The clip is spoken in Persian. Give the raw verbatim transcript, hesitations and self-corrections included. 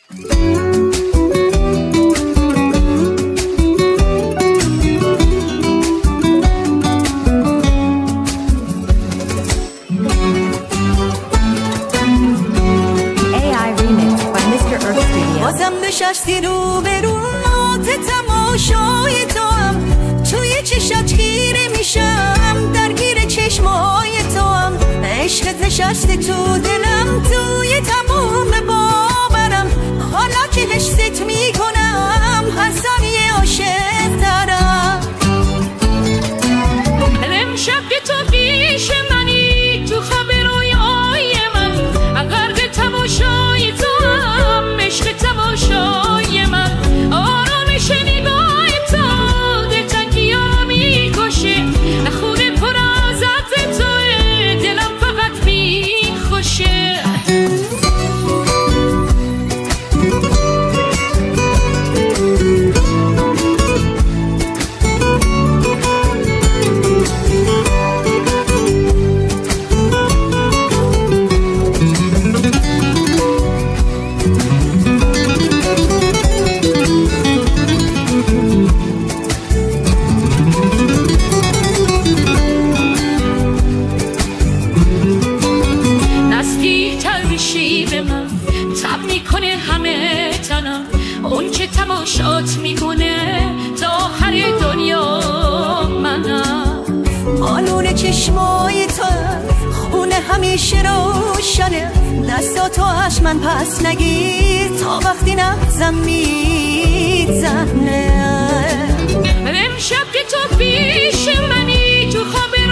بازم نشستی رو به رو تماشای تو هم توی چشات خیره میشم درگیر چشمای تو هم عشقت نشسته تو دلم توی تمام باورم حالا که حست میکنم هر ثانیه عاشق ترم امشب که تو پیش منی تو خواب رویای من غرق تماشای تو هم عشق تماشای من آرامش نگاه تو دلتنگی‌ها میکشه خونه پر از عطر توه دلم فقط میخوشه تماشات میکنه تا آخر دنیا منم آلون چشمای تو خونه همیشه روشنه دستاتو از من پس نگیر تا وقتی نبزم میزنه امشب که تو پیش منی تو خواب